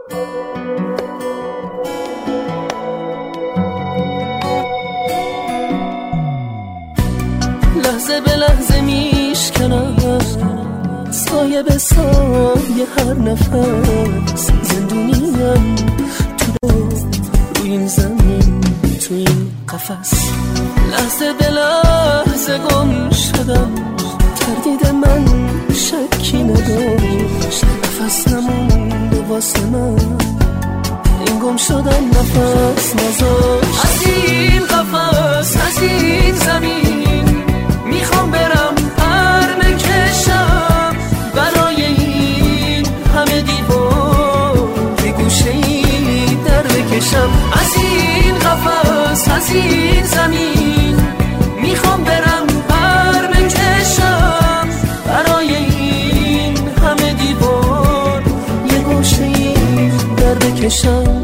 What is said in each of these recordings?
لحظه به لحظه میشکنم سایه به سایه هر نفس زندونیم تو روی این زمین تو این قفس لحظه به لحظه گم شدم تردید من شکی نداشت نفس نمونده واسه من این گم شدن نفس نذاشت از این قفس از این زمین میخوام برم پر بکشم برای این همه دیوار یه گوشه ای در بکشم از این قفس از این زمین میخوام برم پر بکشم برای این همه دیوار یه گوشه ای در بکشم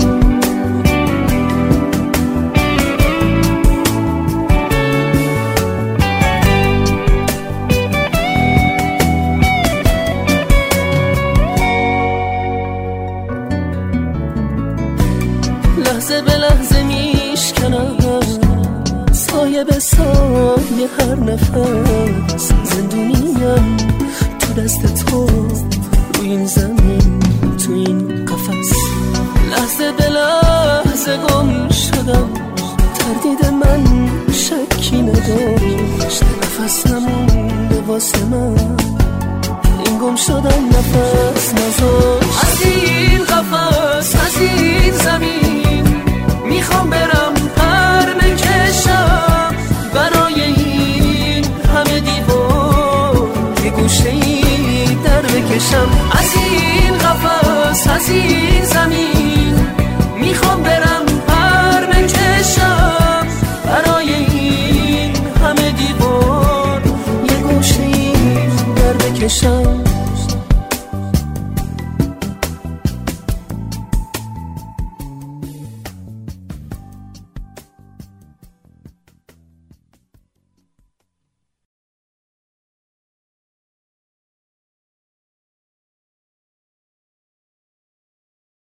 لحظه به لحظه میشکنم سایه به سایه هر نفس زندونیم تو دست تو روی این زمین تو این قفس لحظه به لحظه گم شدم تردید من شکی نداشت نفس نمونده واسه من این گم شدن نفس نذاشت از این قفس از این زمین میخوام برم پر بکشم برای این همه دیوار یه گوشه ای در بکشم از این قفس از این